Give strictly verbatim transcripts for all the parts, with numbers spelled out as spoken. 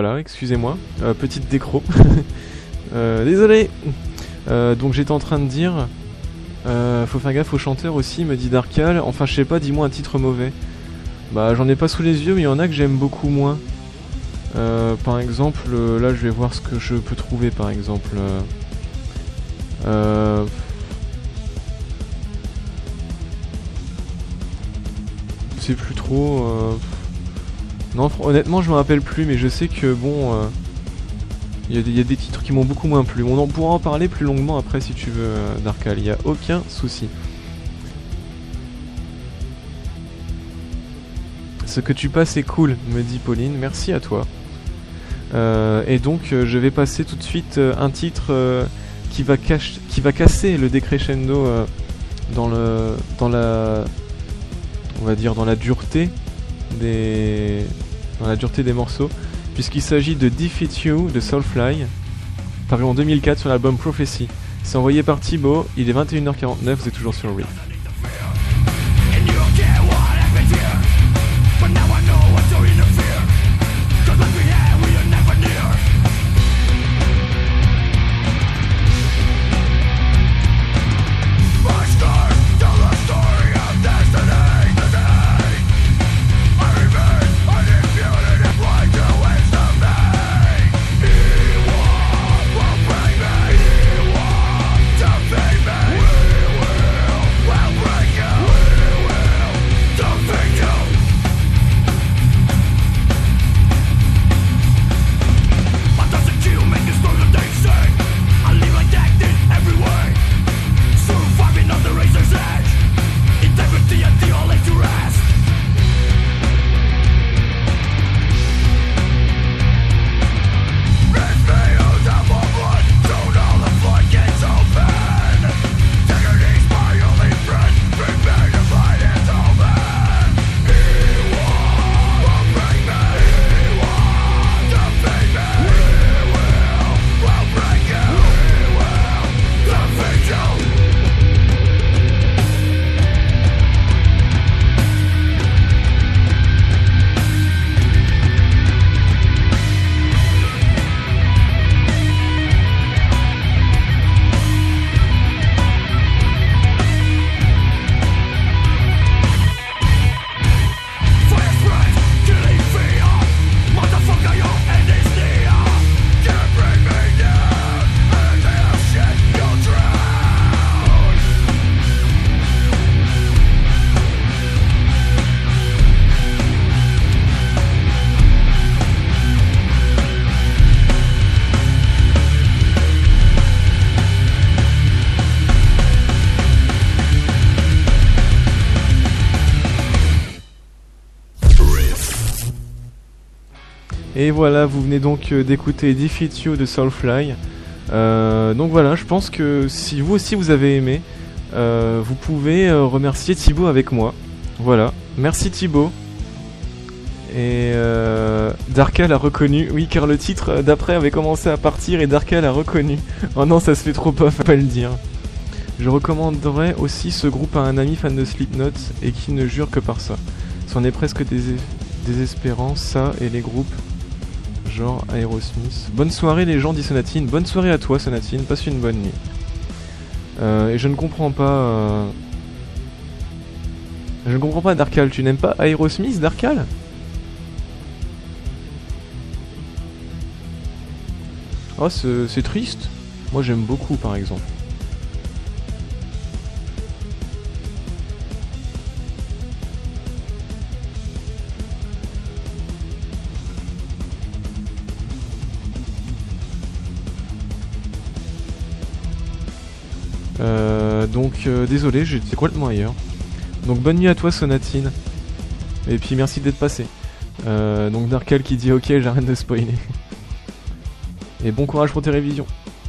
voilà, excusez-moi, euh, petite décro. euh, désolé. Euh, donc j'étais en train de dire, euh, faut faire gaffe aux chanteurs aussi, me dit Darkal. Enfin je sais pas, dis-moi un titre mauvais. Bah j'en ai pas sous les yeux, mais il y en a que j'aime beaucoup moins. Euh, par exemple, euh, là je vais voir ce que je peux trouver par exemple. Euh, euh, c'est plus trop... Euh, non, honnêtement je me rappelle plus, mais je sais que bon... Euh, Il y, y a des titres qui m'ont beaucoup moins plu. On en pourra en parler plus longuement après si tu veux, euh, Darkal. Il n'y a aucun souci. Ce que tu passes est cool, me dit Pauline. Merci à toi. Euh, et donc, euh, je vais passer tout de suite euh, un titre euh, qui, va cache, qui va casser le décrescendo euh, dans le, dans la, on va dire dans la dureté des, dans la dureté des morceaux. Puisqu'il s'agit de Defeat You de Soulfly, paru en deux mille quatre sur l'album Prophecy. C'est envoyé par Thibaut, il est vingt et une heures quarante-neuf, vous êtes toujours sur Riff. Et voilà, vous venez donc d'écouter Defeat You de Soulfly. Euh, donc voilà, je pense que si vous aussi vous avez aimé, euh, vous pouvez euh, remercier Thibaut avec moi. Voilà, merci Thibaut. Et euh, Darkal a reconnu, oui, car le titre d'après avait commencé à partir et Darkal a reconnu. Oh non, ça se fait trop pas, faut pas le dire. Je recommanderais aussi ce groupe à un ami fan de Slipknot et qui ne jure que par ça. C'en est presque dés- désespérant, ça et les groupes genre Aerosmith. Bonne soirée les gens, dit Sonatine. Bonne soirée à toi Sonatine, passe une bonne nuit. Euh, et je ne comprends pas... Euh... Je ne comprends pas Darkal, tu n'aimes pas Aerosmith Darkal ? Oh c'est, c'est triste. Moi j'aime beaucoup par exemple. Euh, donc euh, désolé, j'étais complètement ailleurs. Donc bonne nuit à toi Sonatine. Et puis merci d'être passé. euh, Donc Darkal qui dit ok, j'arrête de spoiler. Et bon courage pour tes révisions.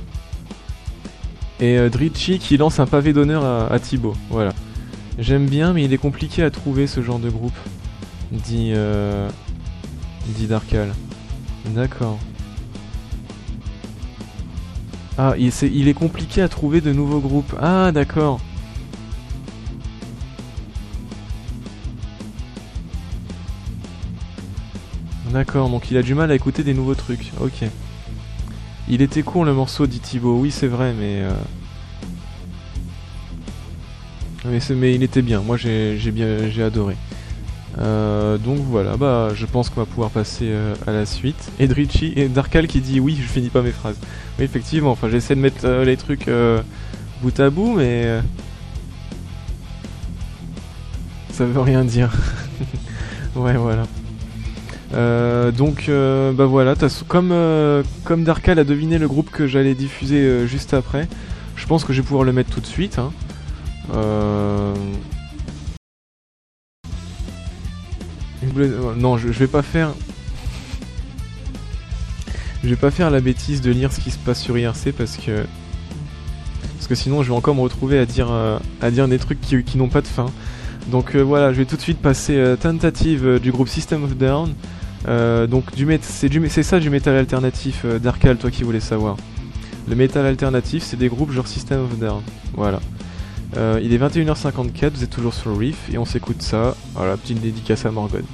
Et euh, Dritchi qui lance un pavé d'honneur à, à Thibaut. Voilà. J'aime bien mais il est compliqué à trouver ce genre de groupe, dit, euh, dit Darkal. D'accord. Ah, il, c'est, il est compliqué à trouver de nouveaux groupes. Ah, d'accord. D'accord, donc il a du mal à écouter des nouveaux trucs. Ok. Il était court le morceau, dit Thibaut. Oui, c'est vrai, mais... Euh... Mais, c'est... mais il était bien. Moi, j'ai, j'ai bien, j'ai adoré. Euh, donc voilà, bah, je pense qu'on va pouvoir passer euh, à la suite. Et Dritchi et Darkal qui dit oui, je finis pas mes phrases. Oui, effectivement. Enfin, j'essaie de mettre euh, les trucs euh, bout à bout, mais euh... ça veut rien dire. Ouais, voilà. Euh, donc euh, bah voilà, t'as, comme, euh, comme Darkal a deviné le groupe que j'allais diffuser euh, juste après, je pense que je vais pouvoir le mettre tout de suite. Hein. Euh... Non, je, je vais pas faire. Je vais pas faire la bêtise de lire ce qui se passe sur I R C parce que parce que sinon je vais encore me retrouver à dire euh, à dire des trucs qui, qui n'ont pas de fin. Donc euh, voilà, je vais tout de suite passer euh, Tentative euh, du groupe System of a Down. Euh, donc du mét- c'est, du, c'est ça du métal alternatif, euh, Darkal, toi qui voulais savoir. Le métal alternatif, c'est des groupes genre System of a Down. Voilà. Euh, il est vingt et une heures cinquante-quatre, vous êtes toujours sur le Riff et on s'écoute ça. Voilà, petite dédicace à Morgan.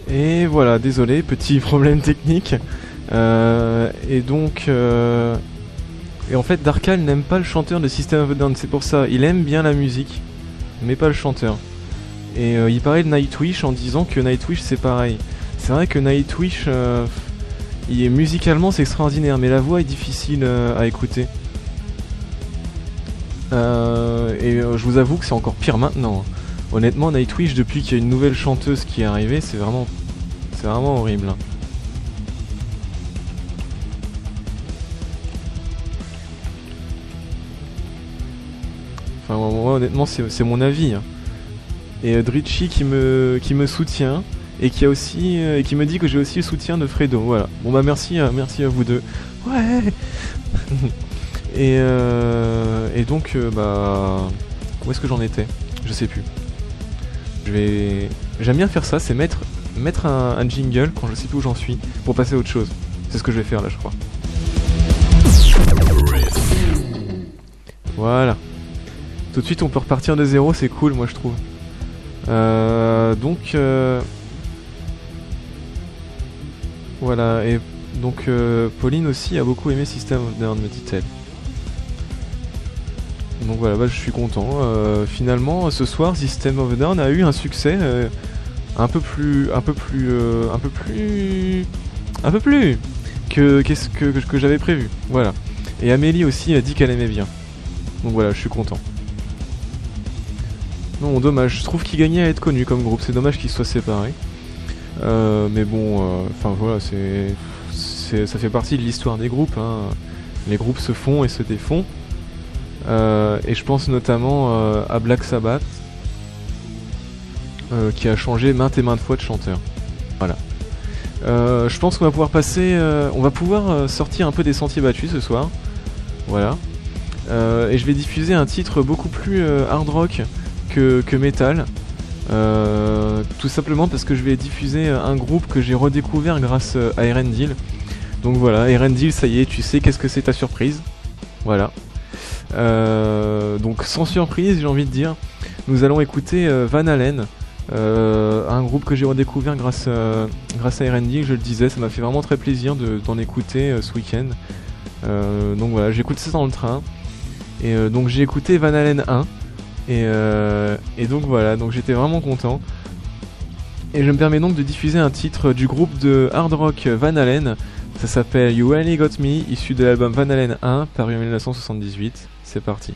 Et voilà, désolé, petit problème technique. Euh, et donc, euh, et en fait, Darkal n'aime pas le chanteur de System of a Down, c'est pour ça. Il aime bien la musique, mais pas le chanteur. Et euh, il parlait de Nightwish en disant que Nightwish c'est pareil. C'est vrai que Nightwish, euh, il est, musicalement c'est extraordinaire, mais la voix est difficile euh, à écouter. Euh, et euh, je vous avoue que c'est encore pire maintenant. Honnêtement, Nightwish, depuis qu'il y a une nouvelle chanteuse qui est arrivée, c'est vraiment, c'est vraiment horrible. Enfin, moi, honnêtement, c'est, c'est mon avis. Hein. Et euh, Dritchi qui me, qui me soutient et qui a aussi, euh, qui me dit que j'ai aussi le soutien de Fredo. Voilà. Bon bah merci, euh, merci à vous deux. Ouais. et euh, et donc euh, bah, où est-ce que j'en étais ? Je sais plus. Je vais, j'aime bien faire ça, c'est mettre, mettre un, un jingle quand je sais plus où j'en suis pour passer à autre chose. C'est ce que je vais faire là, je crois. Voilà. Tout de suite, on peut repartir de zéro, c'est cool, moi je trouve. Euh, donc, euh, voilà. Et donc, euh, Pauline aussi a beaucoup aimé System of a Down, me dit-elle. Donc voilà, bah, je suis content. Euh, finalement, ce soir, System of a Down a eu un succès euh, un peu plus, un peu plus, euh, un peu plus, un peu plus que qu'est-ce que, que, que j'avais prévu. Voilà. Et Amélie aussi a dit qu'elle aimait bien. Donc voilà, je suis content. Non, dommage. Je trouve qu'il gagnait à être connu comme groupe. C'est dommage qu'ils soient séparés. Euh, mais bon, enfin euh, voilà, c'est, c'est, ça fait partie de l'histoire des groupes. Hein. Les groupes se font et se défont. Euh, et je pense notamment euh, à Black Sabbath, euh, qui a changé maintes et maintes fois de chanteur. Voilà. Euh, je pense qu'on va pouvoir passer, euh, on va pouvoir euh, sortir un peu des sentiers battus ce soir. Voilà. Euh, et je vais diffuser un titre beaucoup plus euh, hard rock que, que metal. Euh, tout simplement parce que je vais diffuser un groupe que j'ai redécouvert grâce à Erendil. Donc voilà, Erendil, ça y est, tu sais qu'est-ce que c'est ta surprise. Voilà. Euh, donc sans surprise, j'ai envie de dire, nous allons écouter euh, Van Halen, euh, un groupe que j'ai redécouvert grâce, euh, grâce à Erendil, je le disais, ça m'a fait vraiment très plaisir de, d'en écouter euh, ce week-end. Euh, donc voilà, j'ai écouté ça dans le train. Et euh, donc j'ai écouté Van Halen un. Et, euh, et donc voilà, donc j'étais vraiment content. Et je me permets donc de diffuser un titre du groupe de hard rock Van Halen. Ça s'appelle You Really Got Me, issu de l'album Van Halen un, paru en dix-neuf cent soixante-dix-huit. C'est parti.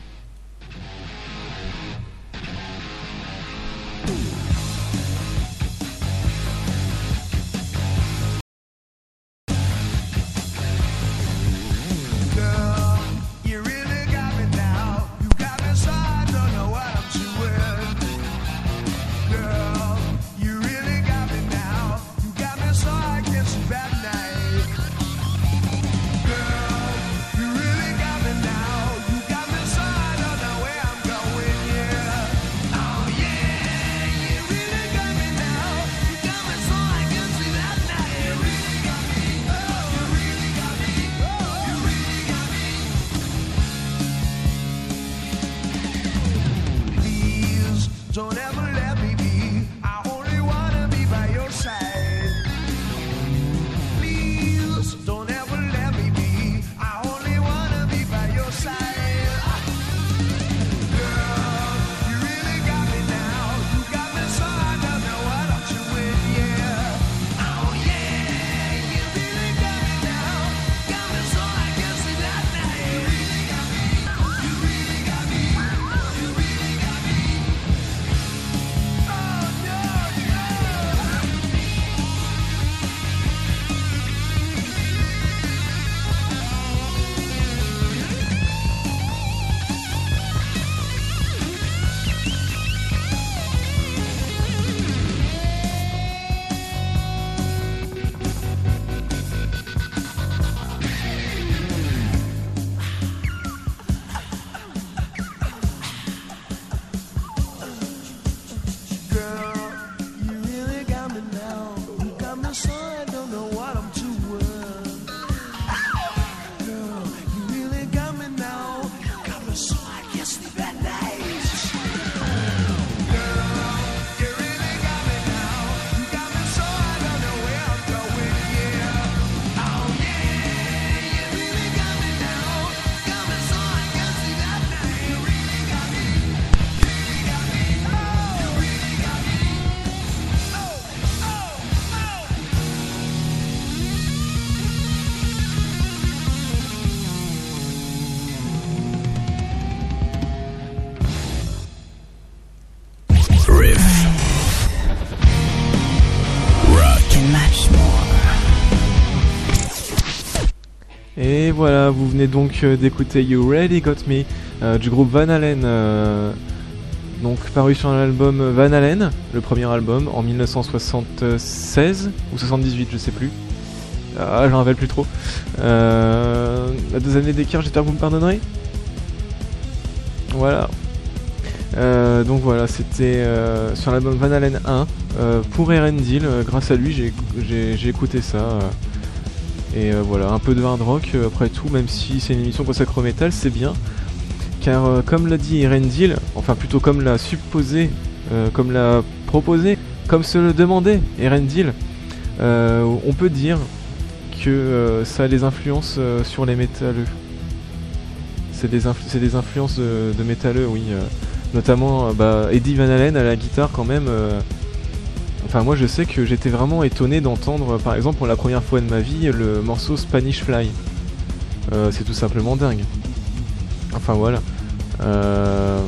Et voilà, vous venez donc euh, d'écouter You Really Got Me euh, du groupe Van Halen, euh, donc paru sur l'album Van Halen, le premier album en mille neuf cent soixante-seize ou soixante-dix-huit, je sais plus. Ah, je m'en rappelle plus trop. Euh, à deux années d'écart, j'espère que vous me pardonnerez. Voilà. Euh, donc voilà, c'était euh, sur l'album Van Halen un euh, pour Erendil. Euh, grâce à lui, j'ai, j'ai, j'ai écouté ça. Euh, et euh, voilà, un peu de hard rock euh, après tout, même si c'est une émission consacrée au métal, c'est bien. Car euh, comme l'a dit Erendil, enfin plutôt comme l'a supposé, euh, comme l'a proposé, comme se le demandait Erendil, euh, on peut dire que euh, ça a des influences euh, sur les métalleux. C'est des, influ- c'est des influences de, de métalleux, oui. Euh, notamment euh, bah, Eddie Van Halen à la guitare quand même. Euh, enfin moi je sais que j'étais vraiment étonné d'entendre par exemple pour la première fois de ma vie le morceau Spanish Fly. Euh, c'est tout simplement dingue. Enfin voilà. Euh...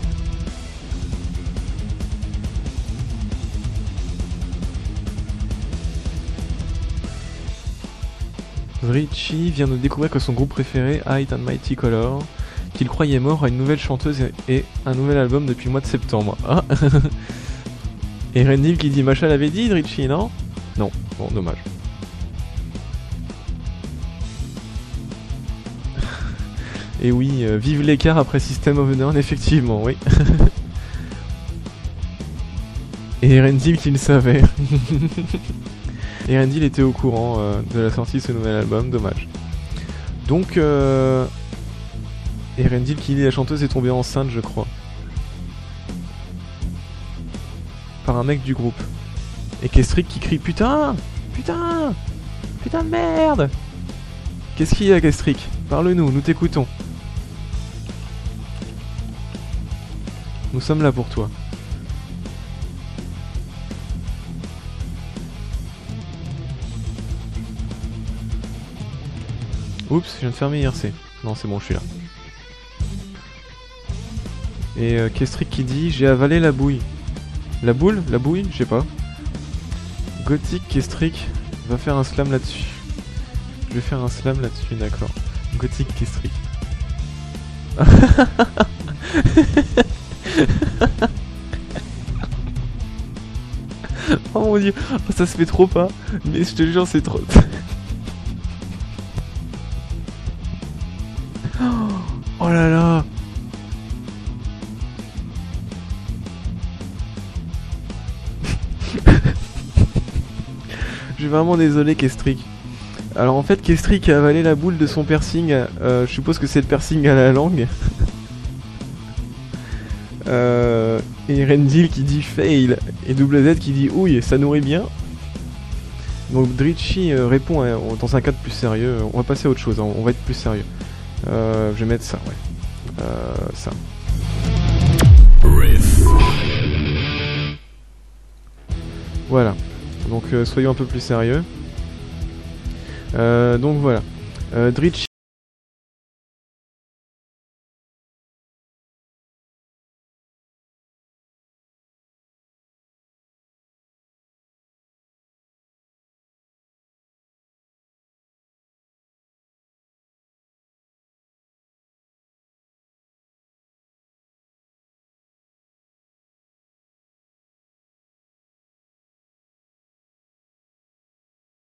Richie vient de découvrir que son groupe préféré, High and Mighty Color, qu'il croyait mort, a une nouvelle chanteuse et un nouvel album depuis le mois de septembre. Ah. Et Rendil qui dit Macha l'avait dit, Richie, non? Non, bon, dommage. Et oui, euh, vive l'écart après System of a Down, effectivement, oui. Et Rendil qui le savait. Et Rendil était au courant euh, de la sortie de ce nouvel album, dommage. Donc, euh... et Rendil qui dit la chanteuse est tombée enceinte, je crois. Par un mec du groupe. Et Kestrick qui crie putain, putain, putain de merde. Qu'est-ce qu'il y a, Kestrick? Parle-nous, nous t'écoutons. Nous sommes là pour toi. Oups, je viens de fermer I R C. Non, c'est bon, je suis là. Et euh, Kestrick qui dit j'ai avalé la bouille. La boule? La bouille? Je sais pas. Gothic Kestrick va faire un slam là-dessus. Je vais faire un slam là-dessus, d'accord. Gothic Kestrick. Oh mon dieu, oh, ça se fait trop pas. Mais je te jure, c'est trop. Oh là là. Je suis vraiment désolé, Kestrick. Alors en fait, Kestrick a avalé la boule de son piercing. Euh, je suppose que c'est le piercing à la langue. euh, et Rendil qui dit fail. Et Double Z qui dit ouille, ça nourrit bien. Donc Dritchi euh, répond hein, dans un cadre plus sérieux. On va passer à autre chose, hein, on va être plus sérieux. Euh, je vais mettre ça, ouais. Euh, ça. Riff. Voilà. Donc euh, soyons un peu plus sérieux. Euh, donc voilà. Euh, Dritchi